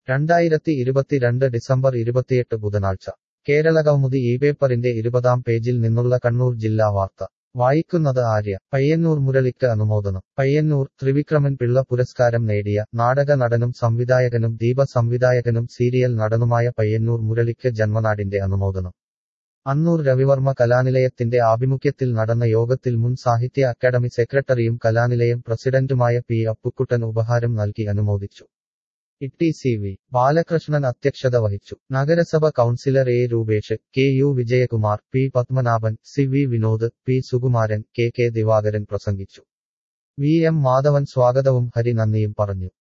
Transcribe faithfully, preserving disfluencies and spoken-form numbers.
രണ്ടായിരത്തി ഇരുപത്തിരണ്ട് ഡിസംബർ ഇരുപത്തിയെട്ട് ബുധനാഴ്ച കേരളകൗമുദി ഈ പേപ്പറിന്റെ ഇരുപതാം പേജിൽ നിന്നുള്ള കണ്ണൂർ ജില്ലാ വാർത്ത വായിക്കുന്നത് ആര്യ. പയ്യന്നൂർ മുരളിക്ക് അനുമോദനം. പയ്യന്നൂർ ത്രിവിക്രമൻ പിള്ള പുരസ്കാരം നേടിയ നാടക നടനും സംവിധായകനും ദീപ സംവിധായകനും സീരിയൽ നടനുമായ പയ്യന്നൂർ മുരളിക്ക് ജന്മനാടിന്റെ അനുമോദനം. അന്നൂർ രവിവർമ്മ കലാനിലയത്തിന്റെ ആഭിമുഖ്യത്തിൽ നടന്ന യോഗത്തിൽ മുൻ സാഹിത്യ അക്കാദമി സെക്രട്ടറിയും കലാനിലയം പ്രസിഡന്റുമായ പി അപ്പുക്കുട്ടൻ ഉപഹാരം നൽകി അനുമോദിച്ചു. ഇ സി വി ബാലകൃഷ്ണൻ അധ്യക്ഷത വഹിച്ചു. നഗരസഭ councillor A Rupesh, K U Vijayakumar, P Padmanabhan, C V Vinod, P Sukumaran, K K Divakaran പ്രസംഗിച്ചു. വി എം മാധവൻ സ്വാഗതവും ഹരി നന്ദിയും പറഞ്ഞു.